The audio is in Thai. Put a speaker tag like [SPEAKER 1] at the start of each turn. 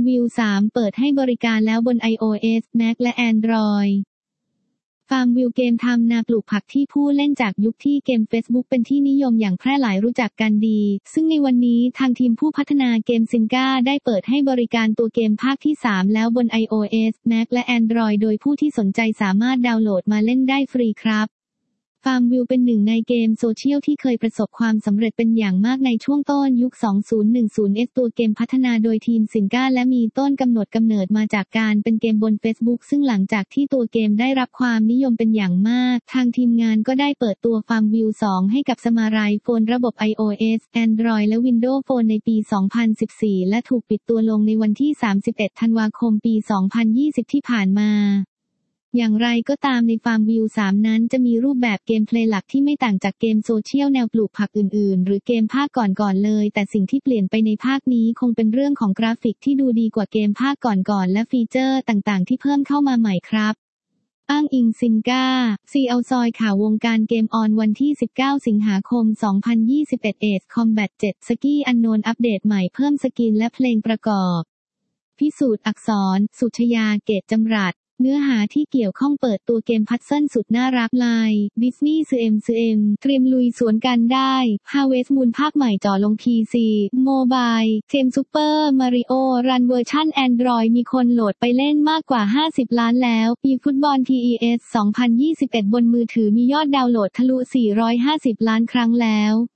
[SPEAKER 1] FarmVille 3 เปิดให้บริการแล้วบน iOS Mac และ Android FarmVille เกมทำนาปลูกผักที่ผู้เล่นจากยุคที่เกม Facebook เป็นที่นิยมอย่างแพร่หลายรู้จักกันดีซึ่งในวันนี้ทางทีมผู้พัฒนาเกม Zynga ได้เปิดให้บริการตัวเกมภาคที่ 3 แล้วบน iOS Mac และ Android โดยผู้ที่สนใจสามารถดาวน์โหลดมาเล่นได้ฟรีครับFarmVille เป็นหนึ่งในเกมโซเชียลที่เคยประสบความสำเร็จเป็นอย่างมากในช่วงต้นยุค 2010s ตัวเกมพัฒนาโดยทีม Zynga และมีต้นกำเนิดมาจากการเป็นเกมบน Facebook ซึ่งหลังจากที่ตัวเกมได้รับความนิยมเป็นอย่างมากทางทีมงานก็ได้เปิดตัว FarmVille 2 ให้กับสมาร์ทโฟนระบบ iOS Android และ Windows Phone ในปี 2014 และถูกปิดตัวลงในวันที่ 31 ธันวาคม ปี 2020 ที่ผ่านมาอย่างไรก็ตามใน FarmVille 3 นั้นจะมีรูปแบบเกมเพลย์หลักที่ไม่ต่างจากเกมโซเชียลแนวปลูกผักอื่นๆหรือเกมภาคก่อนๆเลยแต่สิ่งที่เปลี่ยนไปในภาคนี้คงเป็นเรื่องของกราฟิกที่ดูดีกว่าเกมภาคก่อนๆและฟีเจอร์ต่างๆที่เพิ่มเข้ามาใหม่ครับอ้างอิง Zynga ซีเอาซอยข่าววงการเกมออนวันที่ 19 สิงหาคม 2021 Ace Combat 7 Ski Unknown อัปเดตใหม่เพิ่มสกินและเพลงประกอบพิสูจน์อักษรสุชยาเกตจำรัดเนื้อหาที่เกี่ยวข้องเปิดตัวเกมพัซเซิลสุดน่ารักลายดิสนีย์ซื้อเอ็มเตรียมลุยสวนกันได้ Harvest Moon ภาคใหม่จ่อลง PC โมบายเกมซูเปอร์มาริโอรันเวอร์ชัน Android มีคนโหลดไปเล่นมากกว่า50 ล้านแล้วปีฟุตบอล PES 2021 บนมือถือมียอดดาวน์โหลดทะลุ450 ล้านครั้งแล้ว